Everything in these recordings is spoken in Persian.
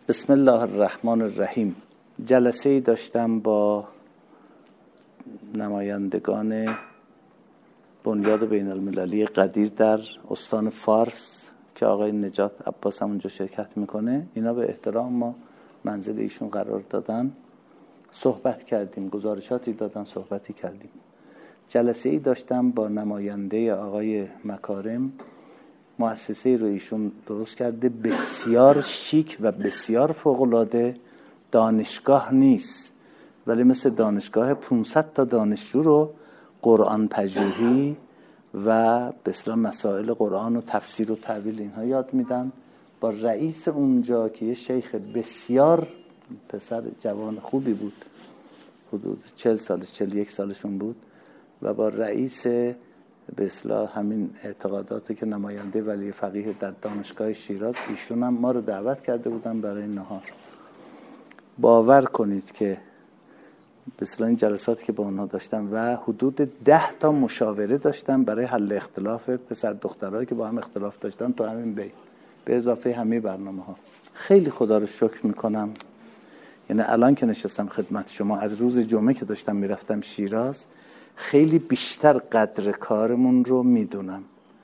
بسم الله الرحمن الرحیم. جلسه‌ای داشتم با نمایندگان بنیاد بین المللی قدیر در استان فارس که آقای نجات عباس هم اونجا شرکت میکنه. اینا به احترام ما منزل ایشون قرار دادن، صحبت کردیم، گزارشاتی دادن، صحبتی کردیم. جلسه‌ای داشتم با نماینده آقای مکارم، مؤسسه‌ای رو ایشون درست کرده، بسیار شیک و بسیار فوق‌العاده. دانشگاه نیست ولی مثل دانشگاه 500 تا دانشجو رو قرآن پژوهی و به اصطلاح مسائل قرآن و تفسیر و تأویل اینها یاد میدن. با رئیس اونجا که یه شیخ بسیار پسر جوان خوبی بود، حدود 40 سالش 41 سالشون بود، و با رئیس به اصطلاح همین اعتقاداتی که نماینده ولی فقیه در دانشگاه شیراز، ایشون هم ما رو دعوت کرده بودن برای نهار. باور کنید که به اصطلاح این جلساتی که با اونها داشتم و حدود 10 تا مشاوره داشتم برای حل اختلاف پسر دخترایی که با هم اختلاف داشتن تو همین به اضافه همه برنامه‌ها. خیلی خدا رو شکر میکنم. یعنی الان که نشستم خدمت شما، از روز جمعه که داشتم میرفتم شیراز، خیلی بیشتر قدر کارمون رو میدونم.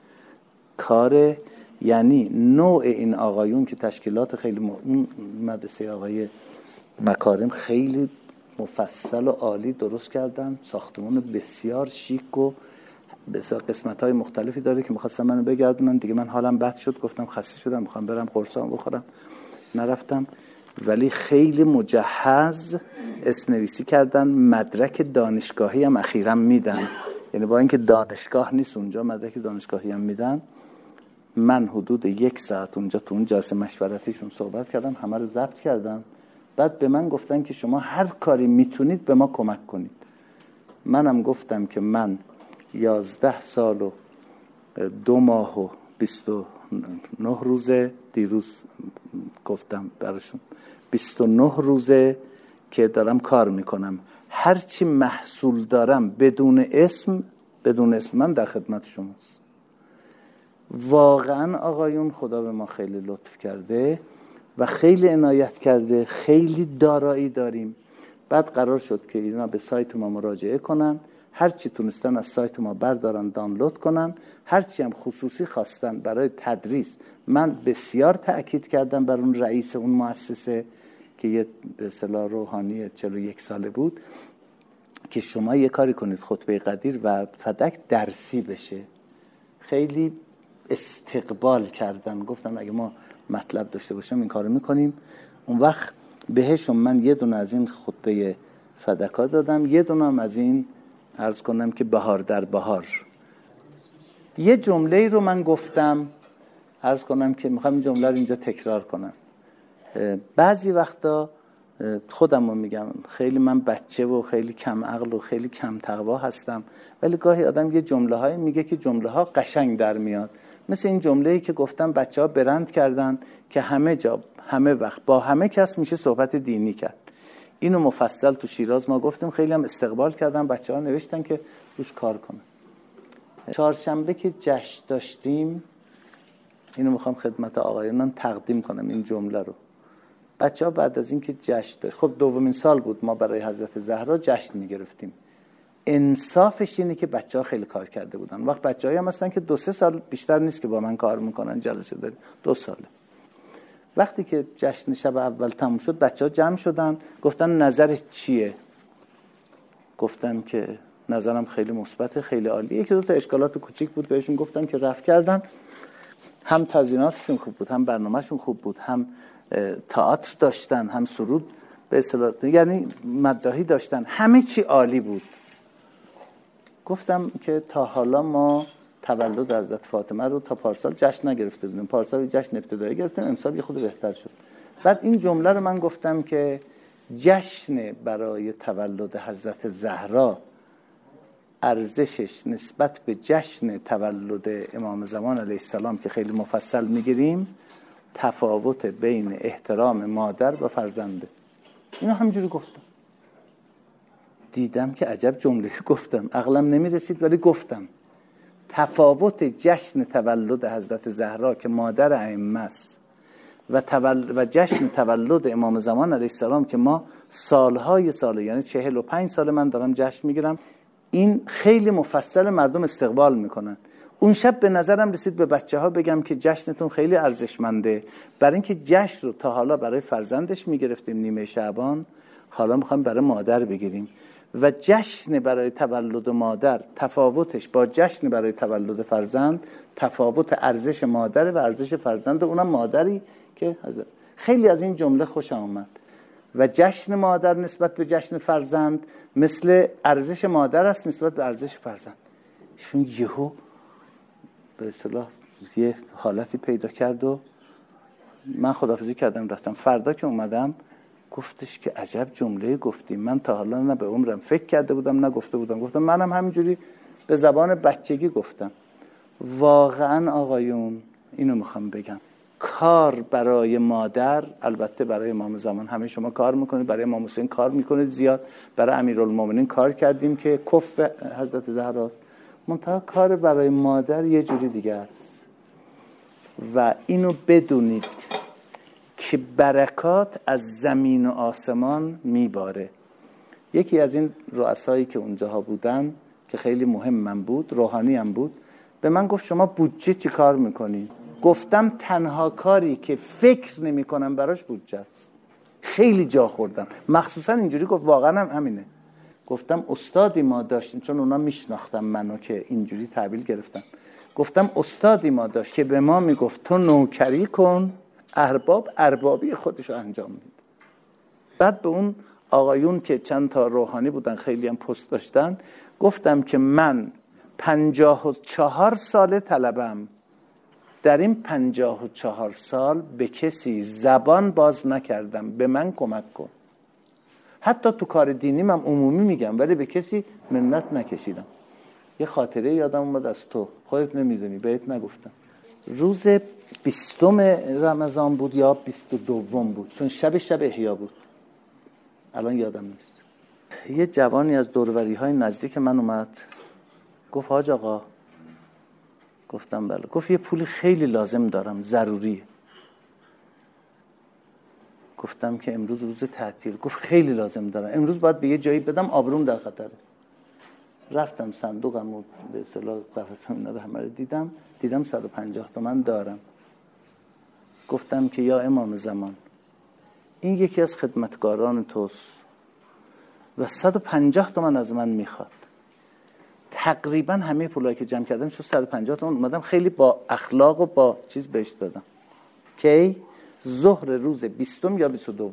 کار یعنی نوع این آقایون که تشکیلات خیلی مدرسه آقای مکارم خیلی مفصل و عالی درست کردن، ساختمان بسیار شیک و بسیار قسمت‌های مختلفی داره که می‌خواستم منو بگردونن دیگه. من حالم بد شد، گفتم خسته شدم، می‌خوام برم قرصام بخورم، نرفتم. ولی خیلی مجهز اسم نویسی کردن. مدرک دانشگاهی هم اخیراً میدن، یعنی با اینکه دانشگاه نیست اونجا مدرک دانشگاهی هم میدن. من حدود 1 ساعت اونجا تو اون جلسه مشورتیشون صحبت کردم، همه رو ضبط کردم. بعد به من گفتن که شما هر کاری میتونید به ما کمک کنید. منم گفتم که من 11 سال و 2 ماه و 29 روزه، دیروز گفتم براشون 29 روزه که دارم کار میکنم. هرچی محصول دارم بدون اسم من در خدمت شماست. واقعا آقایون خدا به ما خیلی لطف کرده و خیلی عنایت کرده، خیلی دارایی داریم. بعد قرار شد که اینا به سایت ما مراجعه کنن، هرچی تونستن از سایت ما بردارن دانلود کنن، هرچی هم خصوصی خواستن برای تدریس. من بسیار تأکید کردم بر اون رئیس اون مؤسسه که یه به اصطلاح روحانی 41 ساله بود که شما یه کاری کنید خطبه قدیر و فدک درسی بشه. خیلی استقبال کردن، گفتن اگه ما مطلب داشته باشیم این کارو میکنیم. اون وقت بهشون من یه دونه از این خطبه فدکا دادم، یه دونه هم از این عرض کنم که بهار در بهار. یه جمله رو من گفتم، عرض کنم که میخوام این جمله رو اینجا تکرار کنم. بعضی وقتا خودم رو میگم خیلی من بچه و خیلی کم عقل و خیلی کم تقوا هستم، ولی گاهی آدم یه جمله های میگه که جمله ها قشنگ در میاد. مثل این جمله‌ای که گفتم بچه ها برند کردن که همه جا همه وقت با همه کس میشه صحبت دینی کرد. اینو مفصل تو شیراز ما گفتیم، خیلی هم استقبال کردن، بچه ها نوشتن که روش کار کنن. چهارشنبه که جشن داشتیم، اینو میخوام خدمت آقایانم تقدیم کنم این جمله رو. بچه ها بعد از این که جشن داشت، خب دومین سال بود ما برای حضرت زهرا جشن میگرفتیم. انصافش اینه که بچه ها خیلی کار کرده بودن. وقت بچه هایی هم هستن که 2-3 سال بیشتر نیست که با من کار میکنن، جلسه داریم 2 ساله. وقتی که جشن شب اول تموم شد بچه ها جمع شدن، گفتن نظرت چیه؟ گفتم که نظرم خیلی مثبته، خیلی عالیه. 1-2 تا اشکالات کوچیک بود بهشون گفتم که رفع کردن. هم تزییناتشون خوب بود، هم برنامهشون خوب بود، هم تئاتر داشتن، هم سرود به اصطلاح یعنی مداحی داشتن، همه چی عالی بود. گفتم که تا حالا ما تولد حضرت فاطمه رو تا پارسال جشن نگرفته بودیم، پارسال جشن ابتدایی گرفتیم، امسال یه خود بهتر شد. بعد این جمله رو من گفتم که جشن برای تولد حضرت زهرا ارزشش نسبت به جشن تولد امام زمان علیه السلام که خیلی مفصل میگیریم، تفاوت بین احترام مادر و فرزنده. اینو همینجوری گفتم. دیدم که عجب جمله گفتم، عقلم نمیرسید ولی گفتم. تفاوت جشن تولد حضرت زهرا که مادر ائمه است و جشن تولد امام زمان علیه السلام که ما سالهای ساله، یعنی 45 سال من دارم جشن میگیرم، این خیلی مفصل مردم استقبال میکنن. اون شب به نظرم رسید به بچه ها بگم که جشنتون خیلی ارزشمنده، برای اینکه جشن رو تا حالا برای فرزندش میگرفتیم نیمه شعبان، حالا میخوایم برای مادر بگیریم و جشن برای تولد مادر تفاوتش با جشن برای تولد فرزند تفاوت ارزش مادر و ارزش فرزند، اونم مادری که خیلی از این جمله خوشم اومد. و جشن مادر نسبت به جشن فرزند مثل ارزش مادر است نسبت به ارزش فرزند. ایشون یهو به اصطلاح یه حالتی پیدا کرد و من خداحافظی کردم رفتم. فردا که اومدم گفتش که عجب جمله گفتیم، من تا حالا نه به عمرم فکر کرده بودم نه گفته بودم. گفتم منم همینجوری به زبان بچگی گفتم. واقعا آقایون اینو میخوام بگم، کار برای مادر، البته برای امام زمان همه شما کار میکنید، برای امام حسین کار میکنید زیاد، برای امیرالمومنین کار کردیم که کف حضرت زهراست، منتها کار برای مادر یه جوری دیگه است. و اینو بدونید که برکات از زمین و آسمان میباره. یکی از این رؤسایی که اونجاها بودن که خیلی مهم من بود، روحانی هم بود، به من گفت شما بودجه چی کار میکنی؟ گفتم تنها کاری که فکر نمی کنم براش بودجه است. خیلی جا خوردم، مخصوصا اینجوری گفت، واقعا هم همینه. گفتم استادی ما داشتیم، چون اونا میشناختم منو که اینجوری تحویل گرفتم. گفتم استادی ما داشت که به ما میگفت تو نوکری کن، ارباب اربابی خودشو انجام میده. بعد به اون آقایون که چند تا روحانی بودن خیلی هم پست داشتن گفتم که من 54 سال طلبم، در این 54 سال به کسی زبان باز نکردم به من کمک کن. حتی تو کار دینی من عمومی میگم ولی به کسی منت نکشیدم. یه خاطره یادم اومد از تو، خودت نمیدونی، بهت نگفتم. روز 20 رمضان بود یا 22 بود، چون شب احیا بود، الان یادم نیست. یه جوانی از دوروری های نزدیک من اومد گفت حاج آقا. گفتم بله. گفت یه پولی خیلی لازم دارم، ضروریه. گفتم که امروز روز تعطیل. گفت خیلی لازم دارم، امروز باید به یه جایی بدم، آبروم در خطره. رفتم صندوقم و به اصطلاح قفسم اینا رو همه رو دیدم 150 تومن دارم. گفتم که یا امام زمان این یکی از خدمتگاران توست و 150 تومن از من میخواد. تقریبا همه پولایی که جمع کردم شد 150 تومن. اومدم خیلی با اخلاق و با چیز بهش دادم. کی؟ ظهر روز 20 یا 22.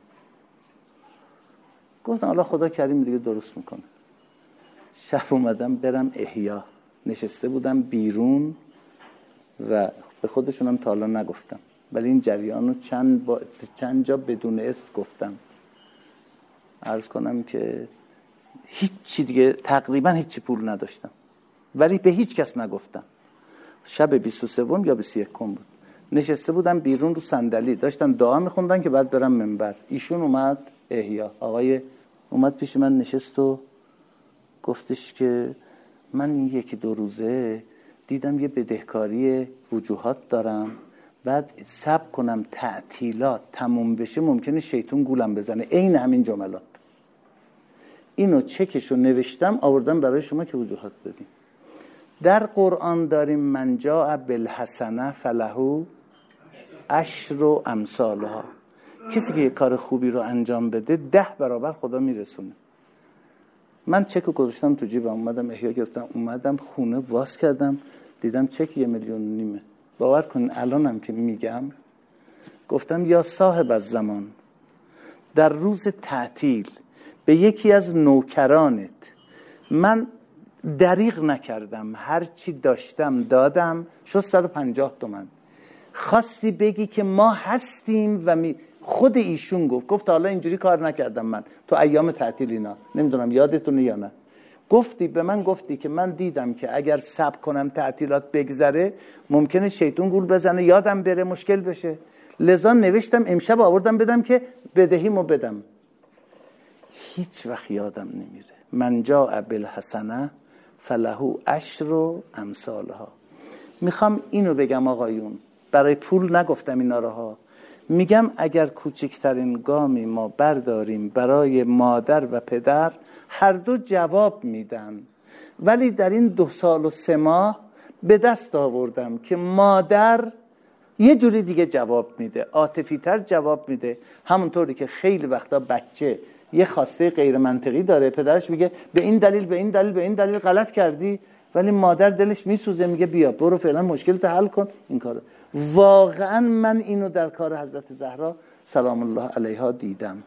گفتم الله خدا کریم دیگه درست میکنه. شب اومدم برم احیا، نشسته بودم بیرون و به خودشونم تا حالا نگفتم، ولی این جریانو چند جا بدون اسم گفتم. عرض کنم که هیچی دیگه، تقریبا هیچی پول نداشتم ولی به هیچ کس نگفتم. شب 23 یا 21 بود. نشسته بودم بیرون رو صندلی، داشتن دعا میخوندن که بعد برم منبر. ایشون اومد احیا، آقای اومد پیش من نشست و گفتش که من این 1-2 روزه دیدم یه بدهکاری وجوهات دارم، بعد صبر کنم تعطیلات تموم بشه ممکنه شیطون گولم بزنه. عین همین جملات. اینو چکشو نوشتم آوردم برای شما که وجوهات ببین. در قرآن داریم من جاء بالحسنه فله عشر امثالها. کسی که یه کار خوبی رو انجام بده 10 برابر خدا میرسونه. من چک رو گذاشتم تو جیبم، اومدم احیا گرفتم، اومدم خونه واس کردم دیدم چک 1.5 میلیون. باور کن الانم که میگم گفتم یا صاحب الزمان، در روز تعطیل به یکی از نوکرانت من دریغ نکردم، هر چی داشتم دادم، شد 150 تومن. خواستی بگی که ما هستیم و خود ایشون گفت حالا اینجوری کار نکردم من تو ایام تعطیل اینا، نمیدونم یادتونه یا نه، گفتی به من، گفتی که من دیدم که اگر صبر کنم تعطیلات بگذره ممکنه شیطون گول بزنه، یادم بره، مشکل بشه، لذا نوشتم امشب آوردم بدم که بدهیمو بدم. هیچ وقت یادم نمیره. من جاء بالحسنه فله عشر امثالها. میخوام اینو بگم آقایون، برای پول نگفتم اینا رو ها. میگم اگر کوچکترین گامی ما برداریم برای مادر و پدر، هر دو جواب میدن. ولی در این 2 سال و 3 ماه به دست آوردم که مادر یه جوری دیگه جواب میده، عاطفی تر جواب میده. همونطوری که خیلی وقتا بچه یه خواسته غیر منطقی داره، پدرش میگه به این دلیل به این دلیل به این دلیل غلط کردی، ولی مادر دلش میسوزه میگه بیا برو فعلا مشکلت حل کن این کارو. واقعا من اینو در کار حضرت زهرا سلام الله علیها دیدم.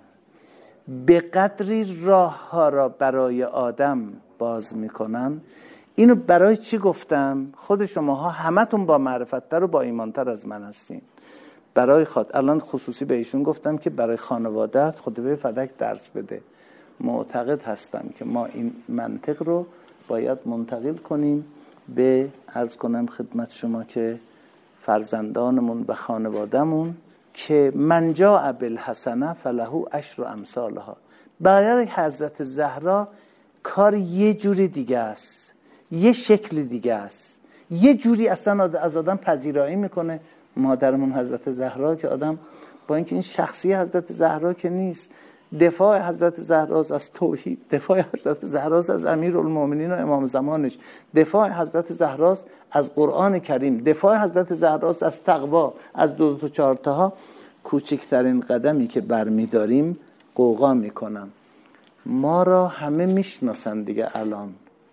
به قدری راه ها را برای آدم باز میکنم. اینو برای چی گفتم؟ خود شماها همتون با معرفت‌تر و با ایمانتر از من هستین. برای الان خصوصی به ایشون گفتم که برای خانواده‌ات خطبه فدک درس بده. معتقد هستم که ما این منطق رو باید منتقل کنیم به، عرض کنم خدمت شما که فرزندانمون و خانوادهمون که من جاء بالحسنه فله عشر امثالها. برای حضرت زهرا کار یه جوری دیگه است، یه شکل دیگه است، یه جوری اصلا از آدم پذیرایی میکنه. مادرمون حضرت زهرا که آدم با اینکه این شخصی حضرت زهرا که نیست، دفاع حضرت زهرا از توحید، دفاع حضرت زهرا از امیرالمومنین و امام زمانش، دفاع حضرت زهرا از قرآن کریم، دفاع حضرت زهرا از تقوا، از 2 تا 4 تاها. کوچکترین قدمی که برمیداریم قوقا میکنم. ما را همه میشناسن دیگه الان،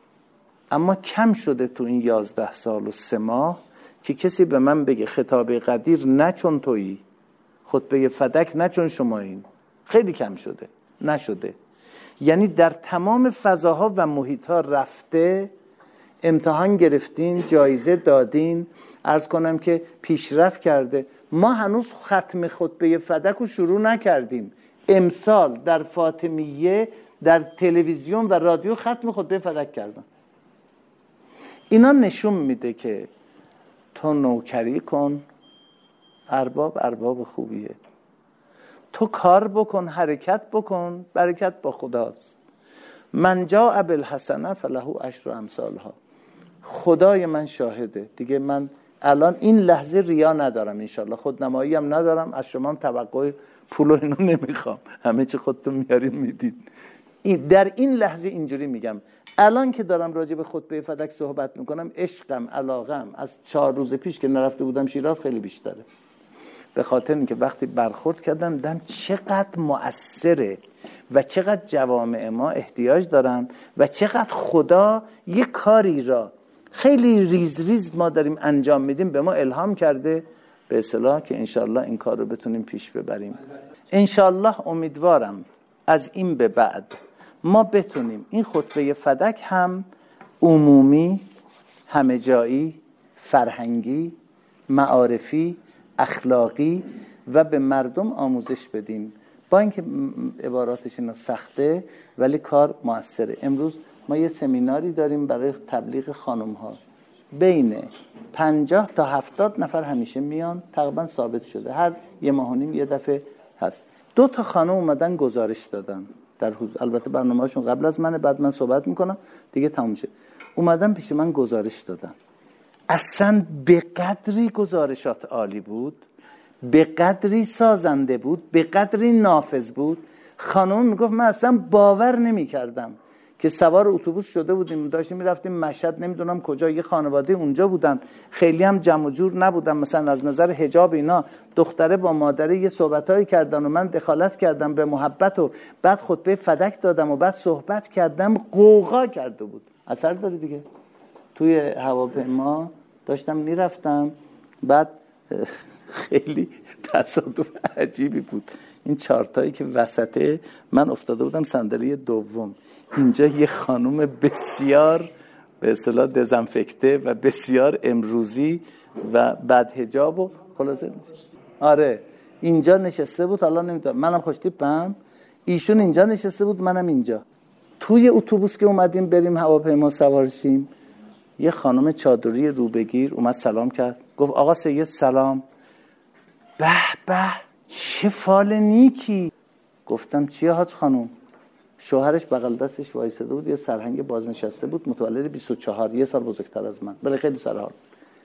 اما کم شده تو این 11 سال و 3 ماه که کسی به من بگه خطابه قدیر نه چون تویی، خطبه فدک نه چون شمایین. خیلی کم شده، نشده. یعنی در تمام فضاها و محیطها رفته، امتحان گرفتین، جایزه دادین، عرض کنم که پیشرفت کرده. ما هنوز ختم خطبه فدک رو شروع نکردیم. امسال در فاطمیه در تلویزیون و رادیو ختم خطبه فدک کردن. اینا نشون میده که تو نوکری کن، ارباب خوبیه. تو کار بکن، حرکت بکن، برکت با خداست. من جاء بالحسنه فله عشر امثالها. خدای من شاهده دیگه. من الان این لحظه ریا ندارم، انشالله خودنمایی هم ندارم، از شما هم توقع پول و اینو نمیخوام، همه چی خودتون میارین میدین. در این لحظه اینجوری میگم. الان که دارم راجع به خطبه فدک صحبت میکنم، عشقم، علاقم از 4 روز پیش که نرفته بودم شیراز خیلی بیشتره. به خاطر اینکه وقتی برخورد کردم دیدم چقدر مؤثره و چقدر جوامع ما احتیاج دارن و چقدر خدا یه کاری را خیلی ریز ریز ما داریم انجام میدیم به ما الهام کرده به اصطلاح که انشالله این کار رو بتونیم پیش ببریم. انشالله امیدوارم از این به بعد ما بتونیم این خطبه فدک هم عمومی، همه جایی، فرهنگی، معارفی، اخلاقی و به مردم آموزش بدیم. با اینکه عباراتش اینا سخته ولی کار موثره. امروز ما یه سمیناری داریم برای تبلیغ خانم ها، بین 50 تا 70 نفر همیشه میان، تقریبا ثابت شده هر 1.5 ماه یه دفعه هست. 2 تا خانم اومدن گزارش دادن در حضور، البته برنامه‌شون قبل از منه، بعد من صحبت میکنم دیگه تموم شد. اومدن پیش من گزارش دادن. اصلا به قدری گزارشات عالی بود، به قدری سازنده بود، به قدری نافذ بود. خانم میگفت من اصلا باور نمی کردم که سوار اتوبوس شده بودیم داشتیم میرفتیم مشهد، نمیدونم کجا، یه خانواده اونجا بودن، خیلی هم جمع و جور نبودن، مثلا از نظر حجاب اینا، دختره با مادره یه صحبتایی کردن و من دخالت کردم به محبت و بعد خطبه فدک دادم و بعد صحبت کردم، قوقا کرده بود. اثر داره دیگه. توی هواپیما داشتم میرفتم، بعد خیلی تصادف عجیبی بود. این 4 تایی که وسطه، من افتاده بودم صندلی دوم، اینجا یه خانم بسیار به اصطلاح دزنفکته و بسیار امروزی و بد حجاب و خلاصه آره اینجا نشسته بود. حالا نمیدونم، منم خوش تیپم، ایشون اینجا نشسته بود، منم اینجا. توی اتوبوس که اومدیم بریم هواپیما سوار شیم، یه خانم چادری روبگیر اومد سلام کرد، گفت آقا سید سلام. به به چه فال نیکی. گفتم چیه حاج خانم؟ شوهرش بغل دستش وایساده بود، یه سرهنگ بازنشسته بود، متولد 24، 1 سال بزرگتر از من، برای خیلی سرحال.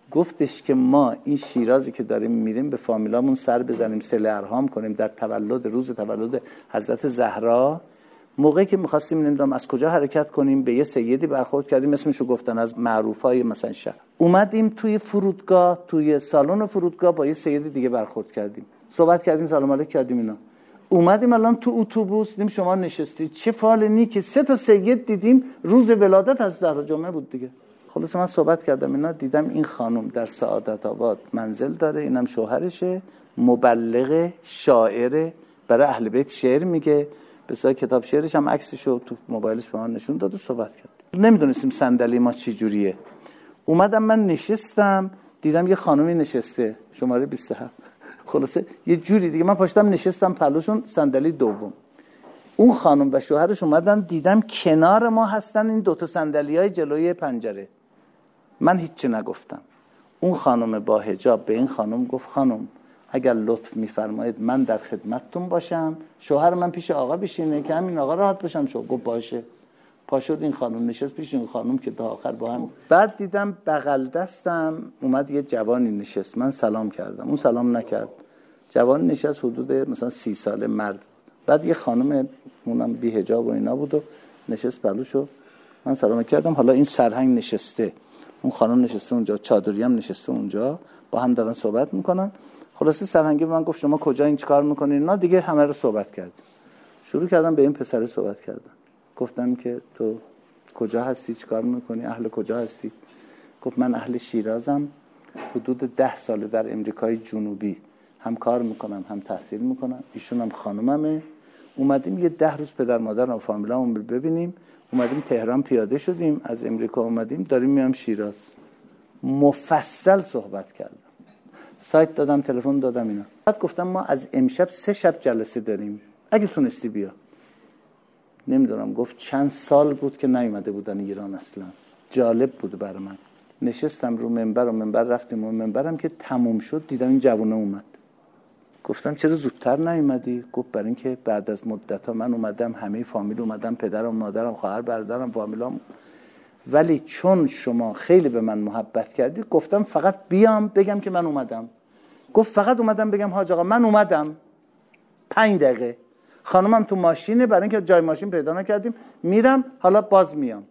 گفتش که ما این شیرازی که داریم میریم به فامیلامون سر بزنیم، صله ارحام کنیم در تولد، روز تولد حضرت زهرا. موقعی که می‌خواستیم نمیدونم از کجا حرکت کنیم به یه سیدی برخورد کردیم، اسمشو گفتن از معروفای مثلا شهر. اومدیم توی فرودگاه، توی سالن فرودگاه با یه سیدی دیگه برخورد کردیم، صحبت کردیم، سلام علیک کردیم اینا. اومدیم الان تو اتوبوس دیدیم شما نشستید، چه فالنی که 3 تا سید دیدیم روز ولادت از زهرا جامعه بود دیگه. خلاص من صحبت کردم اینا، دیدم این خانم در سعادت آباد منزل داره، اینم شوهرشه، مبلغ، شاعر، برای اهل بیت شعر میگه، بسیار کتاب شعرش هم عکسشو تو موبایلش به من نشون داد و صحبت کرد. نمیدونستیم صندلی ما چی جوریه. اومدم من نشستم، دیدم یه خانومی نشسته شماره 27. خلاصه یه جوری دیگه من پاشتم نشستم پلوشون، صندلی دوم. اون خانم و شوهرش اومدن، دیدم کنار ما هستن این 2 تا صندلیای جلوی پنجره. من هیچی نگفتم. اون خانم با حجاب به این خانم گفت خانم اگر لطف میفرمایید من در خدمتتون باشم، شوهر من پیش آقا بشینه که همین آقا راحت باشم. شو گفت باشه. پاشد این خانم نشست پیش این خانم که تا آخر با هم. بعد دیدم بغل دستم اومد یه جوانی نشست، من سلام کردم، اون سلام نکرد. جوان نشست حدود مثلا 30 ساله مرد. بعد یه خانم اونم بی حجاب و اینا بود و نشست پلوشو، من سلام کردم. حالا این سرهنگ نشسته، اون خانم نشسته اونجا، چادری هم نشسته اونجا، با هم دارن صحبت میکنن. خلاصه سرهنگی به من گفت شما کجا این چیکار میکنین؟ نه دیگه همه رو صحبت کردیم. شروع کردم به این پسر صحبت کردم. گفتم که تو کجا هستی، چیکار میکنی، اهل کجا هستی؟ گفت من اهل شیرازم، حدود 10 ساله در امریکای جنوبی هم کار میکنم هم تحصیل میکنم، ایشون هم خانوممه. اومدیم یه 10 روز پدر مادر و فامیلامون ببینیم. اومدیم تهران پیاده شدیم، از امریکا اومدیم داریم میام شیراز. مفصل صحبت کردم، سایت دادم، تلفن دادم اینا. بعد گفتم ما از امشب 3 شب جلسه داریم، اگه تونستی بیا. نمیدونم گفت چند سال بود که نیومده بودن ایران اصلا. جالب بود برای من. نشستم رو منبر و منبر رفتیم و منبرم که تموم شد دیدم این جوونه اومد. گفتم چرا زودتر نیومدی؟ گفت برای اینکه بعد از مدت‌ها من اومدم، همه فامیل اومدم، پدرم، مادرم، خواهر، برادرم، فامیلام، ولی چون شما خیلی به من محبت کردی گفتم فقط بیام بگم که من اومدم. گفت فقط اومدم بگم حاج آقا من اومدم. 5 دقیقه. خانمم تو ماشینه، برای اینکه جای ماشین پیدا نکردیم، میرم حالا باز میام.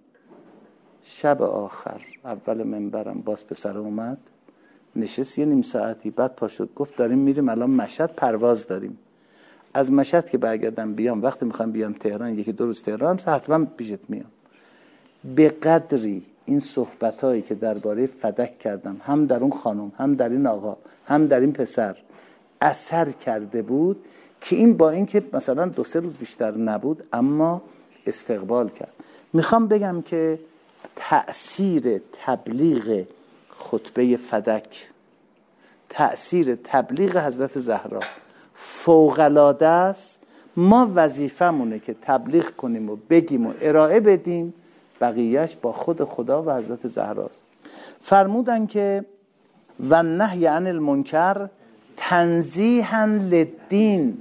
شب آخر اول منبرم باز پسر اومد، نشست یه نیم ساعتی، بعد پا شد گفت داریم میریم الان مشهد، پرواز داریم، از مشهد که برگردم بیام، وقتی میخوام بیام تهران 1-2 روز تهران حتما پیشت میام. به قدری این صحبتایی که درباره فدک کردم، هم در اون خانم، هم در این آقا، هم در این پسر، اثر کرده بود که این با اینکه مثلا 2-3 روز بیشتر نبود اما استقبال کرد. میخوام بگم که تأثیر تبلیغ خطبه فدک، تأثیر تبلیغ حضرت زهرا فوق‌العاده است. ما وظیفمونه که تبلیغ کنیم و بگیم و ارائه بدیم، بقیهش با خود خدا و حضرت زهراست. فرمودن که و نهی عن المنکر تنزیها للدین،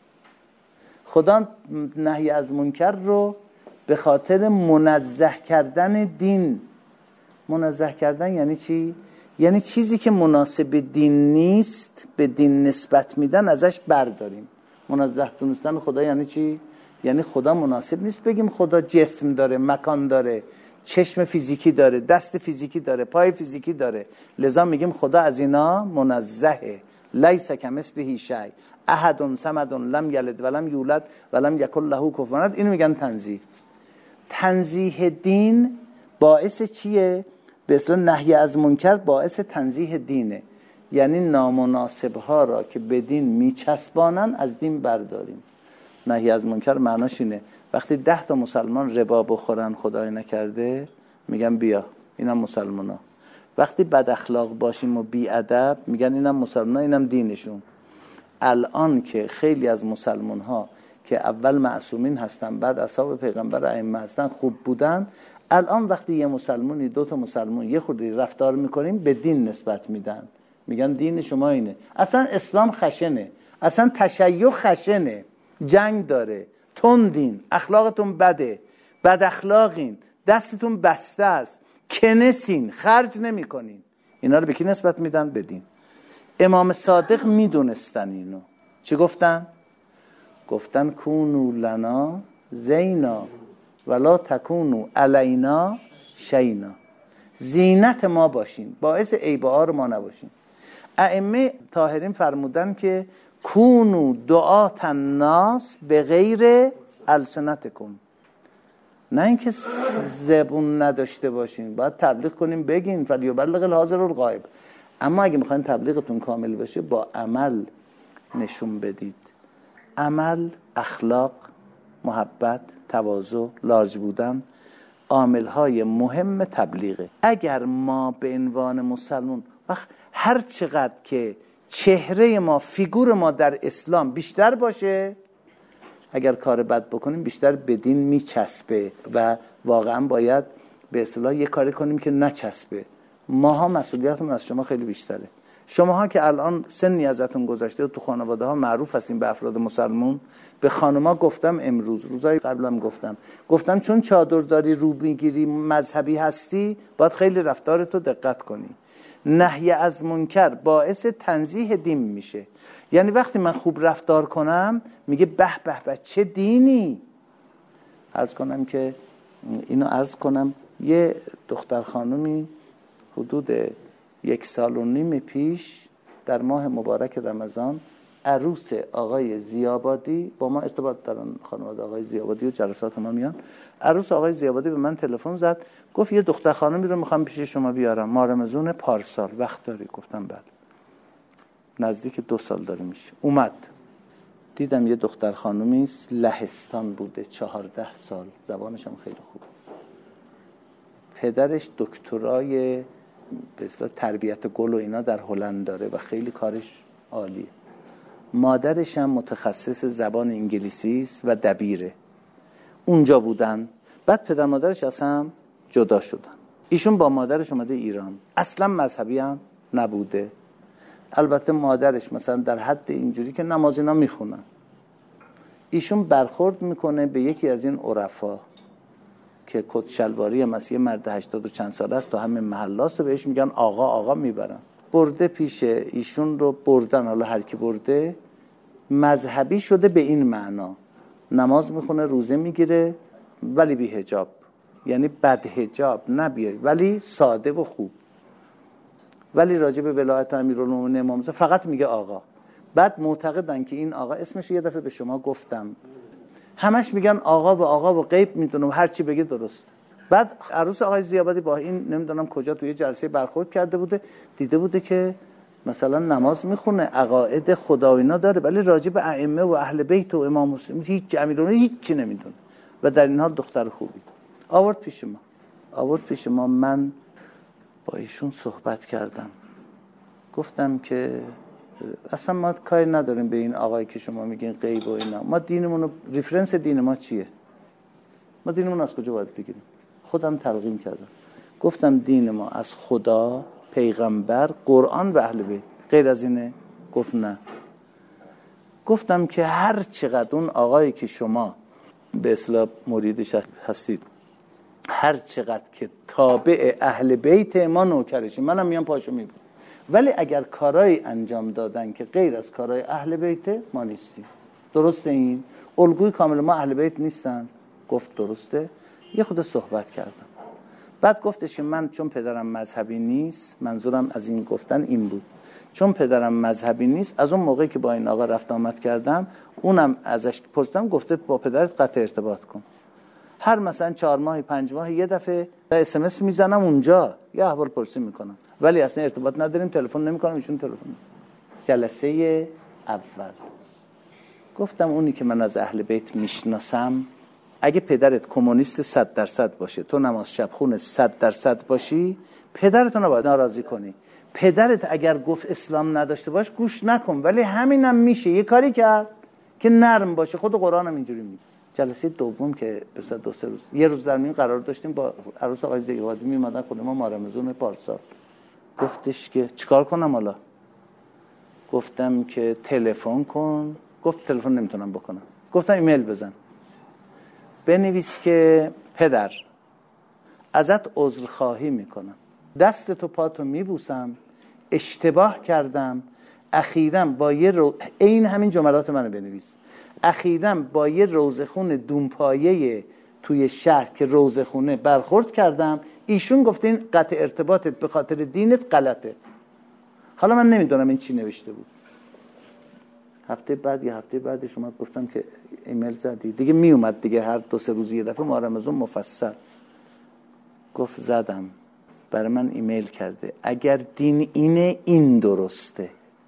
خدا نهی از منکر رو به خاطر منزه کردن دین. منزه کردن یعنی چی؟ یعنی چیزی که مناسب دین نیست به دین نسبت میدن ازش برداریم. منزه دونستن خدا یعنی چی؟ یعنی خدا مناسب نیست بگیم خدا جسم داره، مکان داره، چشم فیزیکی داره، دست فیزیکی داره، پای فیزیکی داره، لذا میگیم خدا از اینا منزهه. لیس کمثله شیء، احد صمد لم یلد ولم یولد ولم یکن له کفوا احد. اینو میگن تنزیه. تنزیه دین باعث چیه؟ به اصطلاح نهی از منکر باعث تنزیه دینه، یعنی نامناسب ها را که به دین میچسبانن از دین برداریم. نهی از منکر معناش اینه وقتی 10 تا مسلمان ربا بخورن خدای نکرده میگن بیا اینم مسلمانا. وقتی بد اخلاق باشیم و بی ادب میگن اینم مسلمانا، اینم دینشون. الان که خیلی از مسلمان ها که اول معصومین هستن بعد اصحاب پیغمبر ائمه هستن خوب بودن، الان وقتی یه مسلمانی 2 تا مسلمان یه خورده رفتار میکنیم به دین نسبت میدن، میگن دین شما اینه. اصلا اسلام خشنه، اصلا تشیع خشنه، جنگ داره، تندین، اخلاقتون بده، بد اخلاقین، دستتون بسته است، کنسین، خرج نمی کنین. اینا رو به کی نسبت میدن؟ بدین. امام صادق میدونستن اینو. چی گفتن؟ گفتن کونو لنا زینا ولا تکونو علینا شینا. زینت ما باشین، باعث عیب و عار ما نباشین. ائمه طاهرین فرمودن که کونو دعات الناس به غیر السنتکم، نه اینکه زبون نداشته باشین، باید تبلیغ کنیم بگین فلیبلغ الحاضر الغایب، اما اگه میخواین تبلیغتون کامل بشه با عمل نشون بدید. عمل، اخلاق، محبت، تواضع، لارج بودن عامل‌های مهم تبلیغه. اگر ما به عنوان مسلمان وقت هر چقدر که چهره ما، فیگور ما در اسلام بیشتر باشه، اگر کار بد بکنیم بیشتر به دین میچسبه و واقعا باید به اصطلاح یه کاری کنیم که نچسبه. ماها مسئولیتمون از شما خیلی بیشتره. شماها که الان سنی ازتون گذشته و تو خانواده ها معروف هستین به افراد مسلمون، به خانما گفتم امروز، روزای قبلم گفتم چون چادر داری رو میگیری مذهبی هستی، باید خیلی رفتارتو دقت کنی. نهی از منکر باعث تنزیه دین میشه. یعنی وقتی من خوب رفتار کنم میگه به به به چه دینی. عرض کنم یه دختر خانومی حدود 1.5 سال پیش در ماه مبارک رمضان عروس آقای ضیاءآبادی، با ما ارتباط دارن خانواده آقای ضیاءآبادی و جلسات ما میان، عروس آقای ضیاءآبادی به من تلفن زد، گفت یه دختر خانومی رو میخوام پیش شما بیارم، ماه رمضان پارسال، وقت داری؟ گفتم بله. نزدیک 2 سال داره میشه. اومد دیدم یه دختر خانومی است، لهستان بوده، 14 سال، زبانش هم خیلی خوب. پدرش دکترای به اصطلاح تربیت گل و اینا در هلند داره و خیلی کارش عالیه. مادرش هم متخصص زبان انگلیسی است و دبیره. اونجا بودن. بعد پدر مادرش از هم جدا شدن. ایشون با مادرش اومده ایران. اصلا مذهبی هم نبوده. البته مادرش مثلا در حد اینجوری که نماز اینا میخونن. ایشون برخورد میکنه به یکی از این عرفا که کت شلواری هم از یه مرد 80 و چند ساله است، تو همین محلاست، و بهش میگن آقا میبرن. برده پیش ایشون رو بردن، حالا هر کی برده مذهبی شده به این معنا، نماز میخونه، روزه میگیره، ولی بی حجاب، یعنی بد حجاب نبیاری ولی ساده و خوب، ولی راجع به ولایت امیرالمومنین امام فقط میگه آقا. بعد معتقدن که این آقا، اسمش یه دفعه به شما گفتم، همش میگن آقا و غیب میدونه و هر چی بگه درست. بعد عروس آقای ضیاءآبادی با این نمیدونم کجا توی جلسه برخورد کرده بوده، دیده بوده که مثلا نماز میخونه، عقاید خدا و اینا داره، ولی راجع به ائمه و اهل بیت و امام حسین هیچ امیرالمومنین هیچی نمیدونه و در این حال دختر خوبی. آورد پیش ما. من با ایشون صحبت کردم، گفتم که اصلا ما کاری نداریم به این آقایی که شما میگین غیب و اینا، ما دینمون، ریفرنس دین ما چیه؟ ما دینمون از کجا باید بگیریم؟ خودم تلقین کردم، گفتم دین ما از خدا، پیغمبر، قرآن و اهل بیت، غیر از اینه؟ گفت نه. گفتم که هر چقدر اون آقایی که شما به اصطلاح مریدش هستید، هر چقدر که تابع اهل بیت ما نوکرشه، منم میام پاشو میبرم، ولی اگر کارایی انجام دادن که غیر از کارای اهل بیت، ما نیستیم. درسته؟ این الگوی کامل ما اهل بیت نیستن. گفت درسته. یه خود صحبت کردم. بعد گفتش که من چون پدرم مذهبی نیست، منظورم از این گفتن این بود، چون پدرم مذهبی نیست، از اون موقعی که با این آقا رفت آمد کردم، اونم ازش پرسیدم، گفته با پدرت قطع ارتباط کن. هر مثلا 4 ماه 5 ماه یه دفعه SMS میزنم اونجا، یه احوال پرسی میکنم، ولی اصلا ارتباط نداریم، تلفن نمیکنم، ایشون تلفن. جلسه اول گفتم اونی که من از اهل بیت میشناسم، اگه پدرت کمونیست 100% باشه، تو نماز شب خون 100% باشی، پدرتو نباید ناراضی کنی. پدرت اگر گفت اسلام نداشته باش، گوش نکن، ولی همینم میشه یه کاری کرد که نرم باشه. خود قرآن هم اینجوری میگه. جلسه دوم که بسیار 2-3 روز، یه روز در میون قرار داشتیم، با عروس آقای ضیاءآبادی میومدن خود ما، ماه رمضان پارسال. گفتش که چیکار کنم حالا؟ گفتم که تلفن کن. گفت تلفن نمیتونم بکنم. گفتم ایمیل بزن، بنویس که پدر ازت عذرخواهی میکنم، دست تو پاتو میبوسم، اشتباه کردم، اخیراً با این همین جملات منو بنویس، اخیراً با یه روزخون دونپایه توی شهر که روزخونه برخورد کردم، ایشون گفته این قطع ارتباطت به خاطر دینت غلطه. حالا من نمیدونم این چی نوشته بود. هفته بعد یا هفته بعدش اومد گفتم که ایمیل زدی دیگه، می اومد دیگه هر 2-3 روز یه دفعه ماه رمضان مفصل. گفت زدم، برای من ایمیل کرده اگر دین اینه این درسته.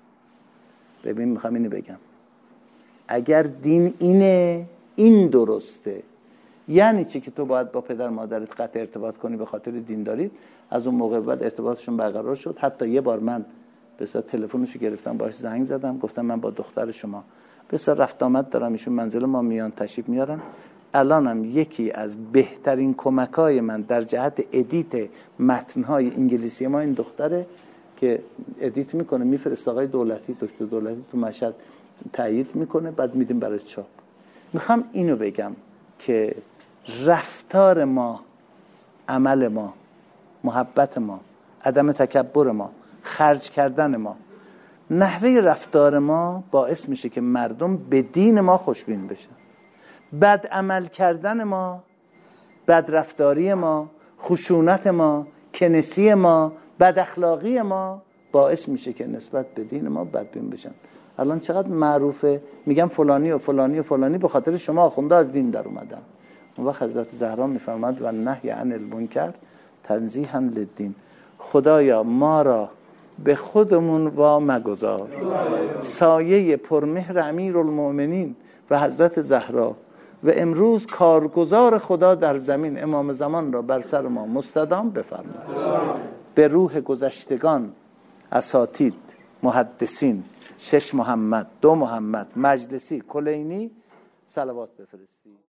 ببین میخوام اینو بگم، اگر دین اینه این درسته. یعنی چی؟ که تو باید با پدر مادرت قطع ارتباط کنی به خاطر دین دارید. از اون موقع بعد ارتباطشون برقرار شد. حتی یه بار من بسیار تلفنشو گرفتم باهاش زنگ زدم، گفتم من با دختر شما بسیار رفت آمد دارم، ایشون منزل ما میان تشریف میارن. الانم یکی از بهترین کمکای من در جهت ادیت متن‌های انگلیسی ما این دختره که ادیت میکنه میفرسته آقای دولتی، دکتر دولتی تو مشهد تایید میکنه، بعد میدیم برای چاپ. میخوام اینو بگم که رفتار ما، عمل ما، محبت ما، عدم تکبر ما، خرج کردن ما، نحوه رفتار ما باعث میشه که مردم به دین ما خوشبین بشن. بد عمل کردن ما، بد رفتاری ما، خشونت ما، کنسی ما، بد اخلاقی ما باعث میشه که نسبت به دین ما بدبین بشن. الان چقدر معروفه میگم فلانی و فلانی و فلانی به خاطر شما آخونده از دین در اومدن. اون وقت حضرت زهرا میفرماد و نهی عن المنکر تنزیها للدین. خدایا ما را به خودمون وا مگذار. سایه پرمهر امیرالمؤمنین و حضرت زهرا و امروز کارگزار خدا در زمین امام زمان را بر سر ما مستدام بفرما. به روح گذشتگان اساتید، محدثین، 6 محمد، 2 محمد، مجلسی، کلینی صلوات بفرستی.